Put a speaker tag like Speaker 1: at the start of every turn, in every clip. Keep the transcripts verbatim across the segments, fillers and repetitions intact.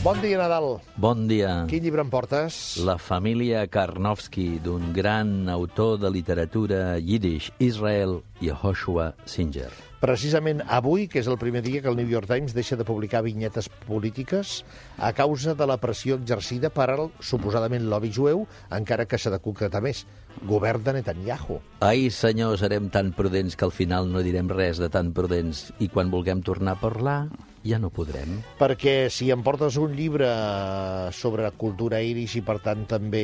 Speaker 1: Bon dia, Nadal.
Speaker 2: Bon dia.
Speaker 1: Quin llibre em portes?
Speaker 2: La família Karnofsky, d'un gran autor de literatura yiddish, Israel Yehoshua Singer.
Speaker 1: Precisament avui, que és el primer dia que el New York Times deixa de publicar vinyetes polítiques a causa de la pressió exercida per al suposadament lobby jueu, encara que s'ha de concretar més, govern de Netanyahu.
Speaker 2: Ai, senyor, serem tan prudents que al final no direm res de tan prudents i quan vulguem tornar a parlar ja no podrem.
Speaker 1: Perquè si em portes un llibre sobre cultura irish i per tant també...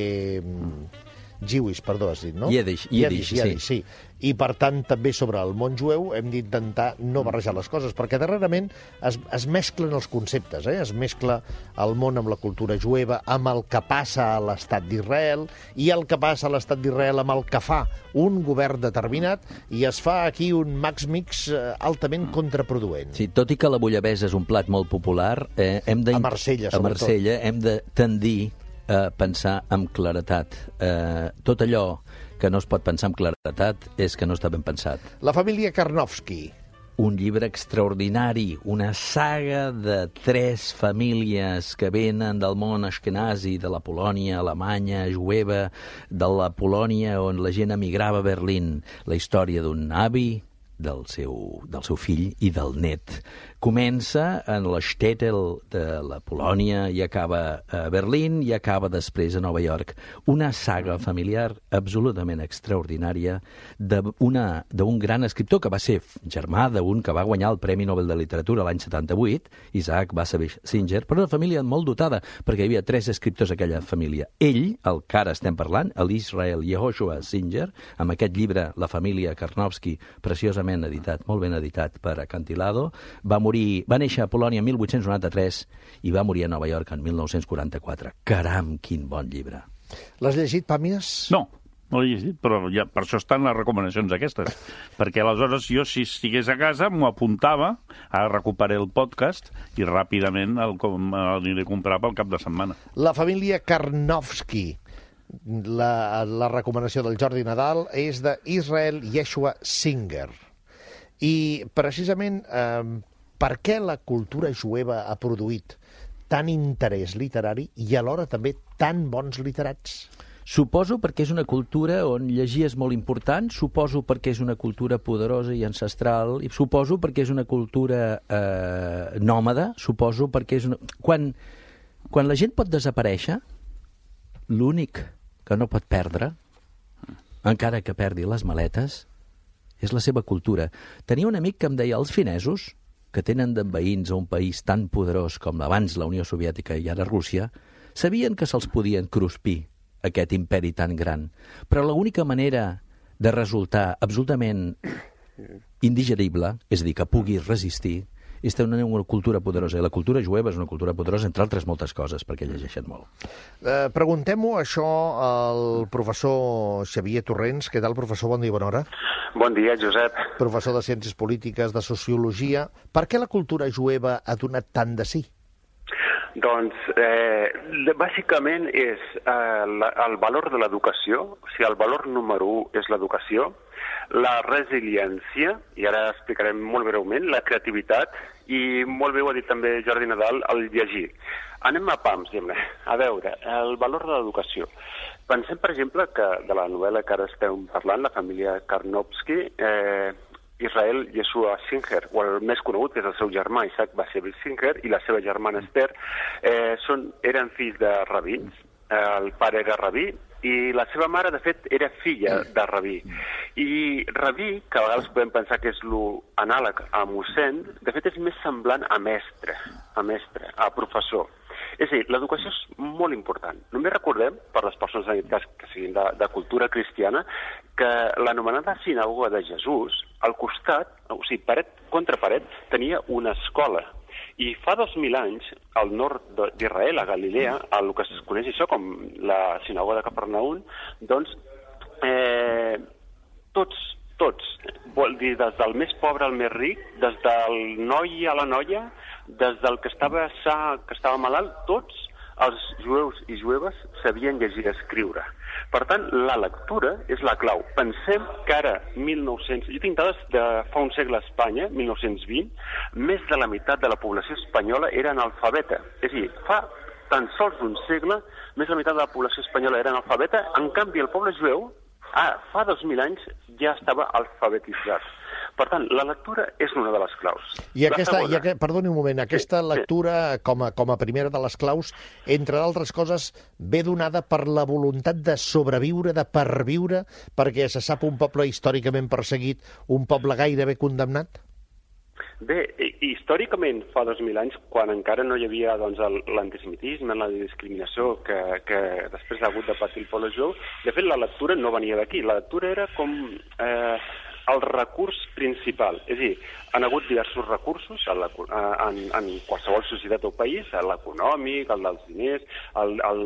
Speaker 1: Jewish, perdó, has dit, no?
Speaker 2: Yiddish, Yiddish,
Speaker 1: Yiddish, sí. sí. I, per tant, també sobre el món jueu hem d'intentar no barrejar les coses, perquè darrerament es, es mesclen els conceptes, eh? Es mescla el món amb la cultura jueva, amb el que passa a l'estat d'Israel, i el que passa a l'estat d'Israel amb el que fa un govern determinat, i es fa aquí un max-mix altament contraproduent.
Speaker 2: Sí, tot i que la bullabessa és un plat molt popular, eh, hem de...
Speaker 1: A Marsella,
Speaker 2: a
Speaker 1: sobretot.
Speaker 2: Marsella, hem de tendir a pensar amb claretat. Eh, tot allò que no es pot pensar amb claretat és que no està ben pensat.
Speaker 1: La família Karnofsky.
Speaker 2: Un llibre extraordinari, una saga de tres famílies que venen del món ashkenazi, de la Polònia alemanya, jueva, de la Polònia on la gent emigrava a Berlín. La història d'un avi, del seu, del seu fill i del net. Comença en l'Shtetl de la Polònia i acaba a Berlín i acaba després a Nova York. Una saga familiar absolutament extraordinària d'un gran escriptor que va ser germà d'un que va guanyar el Premi Nobel de Literatura l'any setanta-vuit, Isaac Bashevis Singer, però una família molt dotada, perquè hi havia tres escriptors a aquella família. Ell, el que ara estem parlant, l'Israel Yehoshua Singer, amb aquest llibre, La família Karnofsky, preciosament editat, molt ben editat per Acantilado, va morir, va néixer a Polònia en mil vuit-cents noranta-tres i va morir a Nova York en mil nou-cents quaranta-quatre. Caram, quin bon llibre.
Speaker 1: L'has llegit, Pàmies?
Speaker 3: No, no l'he llegit, però ja, per això estan les recomanacions aquestes. Perquè aleshores jo, si estigués a casa, m'ho apuntava, ara recuperé el podcast i ràpidament el, l'aniré a comprar pel cap de setmana.
Speaker 1: La família Karnofsky. La, la recomanació del Jordi Nadal és d'Israel Yehoshua Singer. I precisament eh, per què la cultura jueva ha produït tant interès literari i alhora també tan bons literats?
Speaker 2: Suposo perquè és una cultura on llegir és molt important, suposo perquè és una cultura poderosa i ancestral, i suposo perquè és una cultura eh, nòmada, suposo perquè és una... Quan, quan la gent pot desaparèixer, l'únic que no pot perdre, encara que perdi les maletes, és la seva cultura. Tenia un amic que em deia, els finesos, que tenen d'enveïns a un país tan poderós com abans la Unió Soviètica i ara Rússia, sabien que se'ls podien cruspir aquest imperi tan gran. Però l'única manera de resultar absolutament indigerible, és a dir, que pugui resistir, és tenir una cultura poderosa. I la cultura jueva és una cultura poderosa, entre altres moltes coses, perquè llegeixen molt.
Speaker 1: Eh, Preguntem-ho això al professor Xavier Torrents. Què tal, professor? Bon dia, bona hora.
Speaker 4: Bon dia, Josep.
Speaker 1: Professor de Ciències Polítiques, de Sociologia. Per què la cultura jueva ha donat tant de sí?
Speaker 4: Doncs, eh, bàsicament és eh, la, el valor de l'educació, o sigui, el valor número u és l'educació, la resiliència, i ara explicarem molt breument, la creativitat, i molt bé ho ha dit també Jordi Nadal, el llegir. Anem a pams, diguem-ne. A veure, el valor de l'educació. Pensem, per exemple, que de la novel·la que ara estem parlant, la família Karnofsky, eh, Israel Yehoshua Singer, o el més conegut, que és el seu germà, Isaac Bashevis Singer, i la seva germana Esther, eh, són, eren fills de rabins. Eh, el pare era rabí, i la seva mare, de fet, era filla de rabí. I rabí, que a vegades podem pensar que és l'anàleg a mossèn, de fet és més semblant a mestre, a mestre, a professor. És a dir, l'educació és molt important. Només recordem, per les persones en aquest cas que siguin de, de cultura cristiana, que l'anomenada sinagoga de Jesús, al costat, o sigui, paret contra paret, tenia una escola. I fa dos mil anys, al nord d'Israel, a Galilea, el que es coneix això com la sinagoga de Capernaum, doncs eh, tots, tots, vol dir des del més pobre al més ric, des del noi a la noia, des del que estava sa, que estava malalt, tots els jueus i jueves sabien llegir i escriure. Per tant, la lectura és la clau. Pensem que ara, mil nou-cents... Jo tinc dades de fa un segle a Espanya, mil nou-cents vint, més de la meitat de la població espanyola era analfabeta. És a dir, fa tan sols un segle, més de la meitat de la població espanyola era analfabeta, en canvi el poble jueu, ah, fa dos mil anys, ja estava alfabetitzat. Per tant, la lectura és una de les claus.
Speaker 1: I aquesta, i aquest, perdoni un moment, aquesta sí, lectura sí. Com, a, com a primera de les claus, entre d'altres coses, ve donada per la voluntat de sobreviure, de perviure, perquè se sap un poble històricament perseguit, un poble gairebé condemnat?
Speaker 4: Bé, històricament, fa dos mil anys, quan encara no hi havia doncs, l'antisemitisme, la discriminació que, que després ha hagut de patir el poble jueu, de fet, la lectura no venia d'aquí. La lectura era com... Eh, el recurs principal. És a dir, han hagut diversos recursos en, la, en, en qualsevol societat o país, l'econòmic, el dels diners, el, el,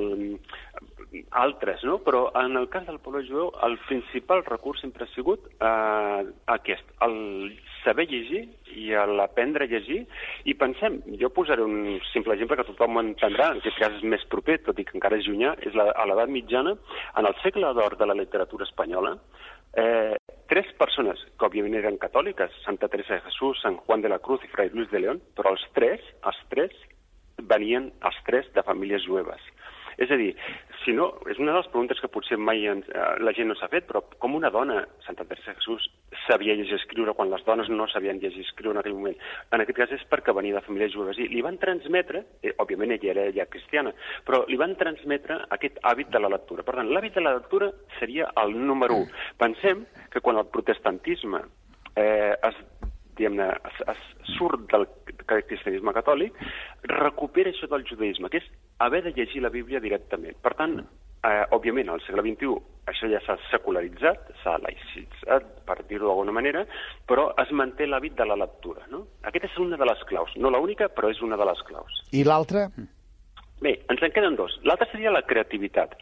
Speaker 4: altres, no? Però en el cas del poble jueu, el principal recurs sempre ha sigut eh, aquest, el saber llegir i l'aprendre a llegir. I pensem, jo posaré un simple exemple que tothom entendrà, en aquest cas és més proper, tot i que encara és llunyà, és la, a l'edat mitjana, en el segle d'or de la literatura espanyola, Eh, tres persones, que òbviament eren catòliques, Santa Teresa de Jesús, Sant Juan de la Cruz i Fray Luis de León, però els tres, els tres venien els tres de famílies jueves. És a dir, si no, és una de les preguntes que potser mai ens, eh, la gent no s'ha fet, però com una dona, Santa Teresa de Jesús, sabia llegir i escriure quan les dones no sabien llegir i escriure en aquell moment? En aquest cas és perquè venia de famílies jueves. I li van transmetre, eh, òbviament ella era ella cristiana, però li van transmetre aquest hàbit de la lectura. Per tant, l'hàbit de la lectura seria el número u. Pensem que quan el protestantisme eh, es diguem-ne, es, es surt del cristianisme catòlic, recupera això del judaïsme, que és haver de llegir la Bíblia directament. Per tant, eh, òbviament, al segle vint-i-u això ja s'ha secularitzat, s'ha laïcitzat, per dir-ho d'alguna manera, però es manté l'hàbit de la lectura. No? Aquesta és una de les claus, no l'única, però és una de les claus.
Speaker 1: I l'altra?
Speaker 4: Bé, ens en queden dos. L'altra seria la creativitat.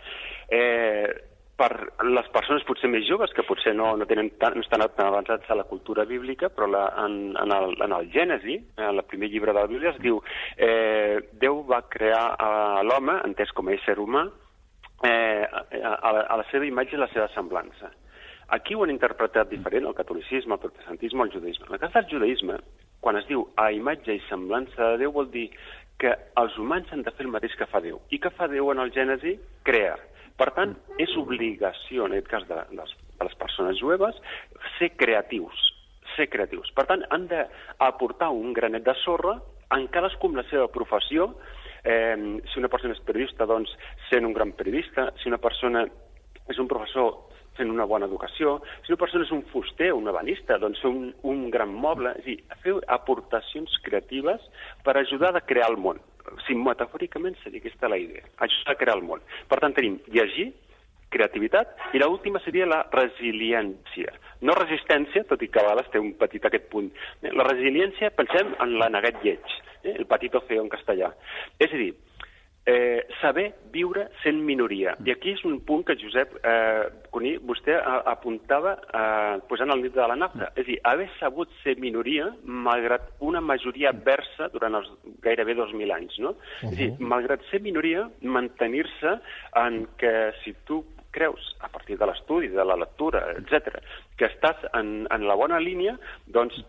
Speaker 4: Eh, per les persones potser més joves, que potser no, no, tenen tan, no estan tan avançats a la cultura bíblica, però la, en, en, el, en el Gènesi, en el primer llibre de la Bíblia, es diu eh, Déu va crear a l'home, entès com a ésser humà, eh, a, a la seva imatge i la seva semblança. Aquí ho han interpretat diferent, el catolicisme, el protestantisme, el judaïsme. En el cas del judaïsme, quan es diu a imatge i semblança de Déu, vol dir que els humans han de fer el mateix que fa Déu. I què fa Déu en el Gènesi? Crea. Per tant, és obligació, en aquest cas de les, de les persones jueves, ser creatius, ser creatius. Per tant, han d'aportar un granet de sorra en cadascú amb la seva professió. Eh, si una persona és periodista, doncs, sent un gran periodista. Si una persona és un professor, fent una bona educació. Si una persona és un fuster o un ebenista, doncs fer un, un gran moble. És a dir, fer aportacions creatives per ajudar a crear el món. Si metafòricament seria aquesta la idea, ajudar a crear el món. Per tant, tenim llegir, creativitat, i l'última seria la resiliència. No resistència, tot i que a vegades té un petit aquest punt. La resiliència, pensem en l'anegat lleig, eh? El patito feo en castellà. És a dir, eh, saber viure sent minoria. I aquí és un punt que Josep eh, Cuní, vostè apuntava eh, posant el nit de la nafta. És a dir, haver sabut ser minoria malgrat una majoria adversa durant els gairebé dos mil anys, no? Uh-huh. És a dir, malgrat ser minoria, mantenir-se en que si tu creus, a partir de l'estudi, de la lectura, etcètera, que estàs en, en la bona línia, doncs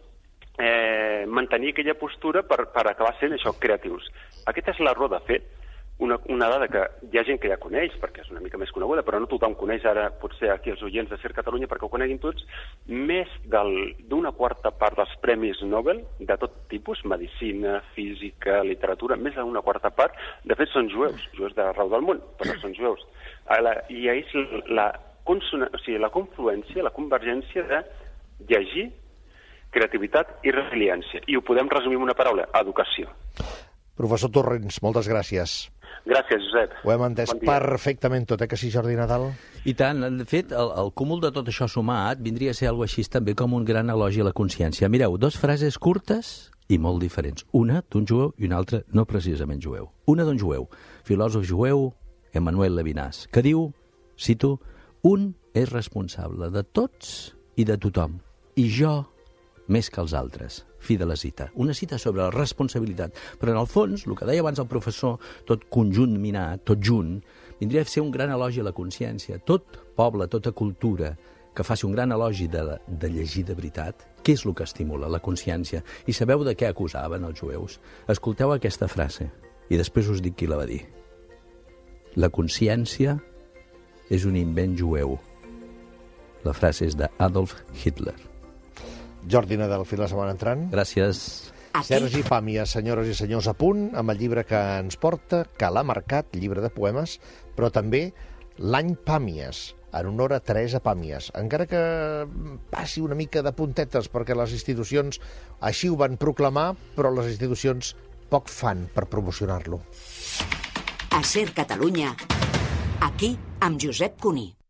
Speaker 4: eh, mantenir aquella postura per, per acabar sent això, creatius. Aquesta és l'error de fet. Una, una dada que hi ha gent que ja coneix, perquè és una mica més coneguda, però no tothom coneix ara, potser aquí els oients de Ser Catalunya, perquè ho coneguin tots, més d'una quarta part dels premis Nobel, de tot tipus, medicina, física, literatura, més d'una quarta part, de fet són jueus, jueus d'arreu del món, però són jueus. I és la, consona, o sigui, la confluència, la convergència de llegir, creativitat i resiliència. I ho podem resumir en una paraula, educació.
Speaker 1: Professor Torrents, moltes gràcies.
Speaker 4: Gràcies, Josep.
Speaker 1: Ho hem entès bon perfectament tot, eh, que sí, Jordi Nadal?
Speaker 2: I tant. De fet, el, el cúmul de tot això sumat vindria a ser alguna així també com un gran elogi a la consciència. Mireu, dos frases curtes i molt diferents. Una d'un jueu i una altra no precisament jueu. Una d'un jueu, filòsof jueu, Emmanuel Levinas, que diu, cito, un és responsable de tots i de tothom, i jo més que els altres. fi de la cita. Una cita sobre la responsabilitat. Però en el fons, el que deia abans el professor, tot conjunt minat, tot junt, vindria a ser un gran elogi a la consciència. Tot poble, tota cultura que faci un gran elogi de, de llegir de veritat, què és el que estimula? La consciència. I sabeu de què acusaven els jueus? Escolteu aquesta frase, i després us dic qui la va dir. La consciència és un invent jueu. La frase és d'Adolf Hitler.
Speaker 1: Jordi Nadal, fins la setmana entrant.
Speaker 2: Gràcies.
Speaker 5: Aquí.
Speaker 1: Sergi Pàmies, senyores i senyors, a punt amb el llibre que ens porta, que l'ha marcat, llibre de poemes, però també l'any Pàmies, en honor a Teresa Pàmies. Encara que passi una mica de puntetes, perquè les institucions així ho van proclamar, però les institucions poc fan per promocionar-lo.
Speaker 5: A Ser Catalunya, aquí amb Josep Cuní.